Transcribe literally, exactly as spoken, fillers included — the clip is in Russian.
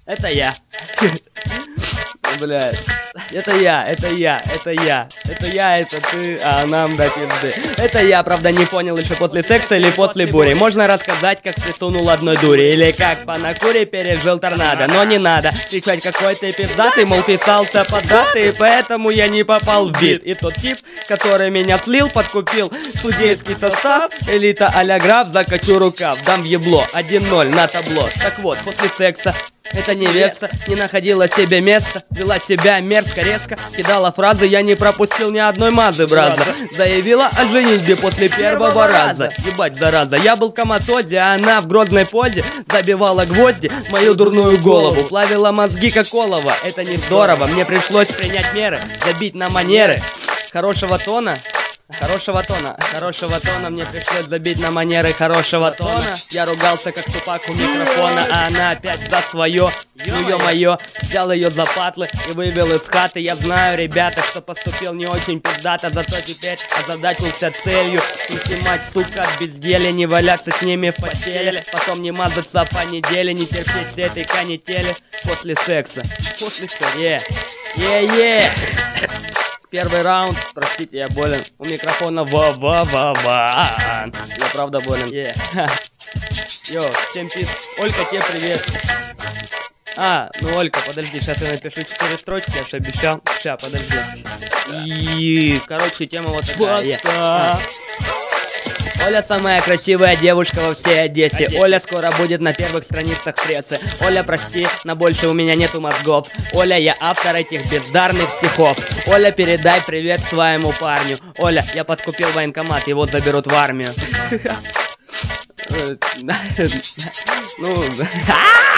Это я. Блядь. Это я, это я, это я. Это я, это ты, а нам до пизды. Это я, правда, не понял еще после секса или после бури. Можно рассказать, как присунул одной дури. Или как по накуре пережил торнадо. Но не надо кричать, какой ты пиздатый. Мол, писался под даты, и поэтому я не попал в бит. И тот тип, который меня слил, подкупил судейский состав. Элита а-ля граф, закачу рукав. Дам в ебло, один ноль на табло. Так вот, после секса эта невеста не находила себе места, вела себя мерзко, резко, кидала фразы, я не пропустил ни одной мазы, браза. Заявила о женитьбе после первого раза. Ебать, зараза, я был в коматозе, а она в грозной позе забивала гвозди в мою дурную голову, плавила мозги как олово. Это не здорово, мне пришлось принять меры, забить на манеры хорошего тона. Хорошего тона, хорошего тона мне пришлось забить на манеры хорошего тона. Я ругался как Тупак у микрофона, а она опять за свое. Ну ё-моё, взял ее за патлы и вывел из хаты. Я знаю, ребята, что поступил не очень пиздато, зато теперь озадачился целью не снимать, сука, от безделья, не валяться с ними в постели, потом не мазаться по неделе, не терпеть всей этой канители после секса. После секса, е, е-е. Первый раунд, простите, я болен. У микрофона ва-ва-ва-ва. Я правда болен. Yeah. Йо, всем пиз. Олька, тебе привет. А, ну Олька, подожди, сейчас я напишу четыре строчки, я же обещал. Сейчас, подожди. И, короче, тема вот такая. Yeah. Оля самая красивая девушка во всей Одессе. Одессе. Оля скоро будет на первых страницах прессы. Оля, прости, на больше у меня нету мозгов. Оля, я автор этих бездарных стихов. Оля, передай привет своему парню. Оля, я подкупил военкомат, его заберут в армию. Ну...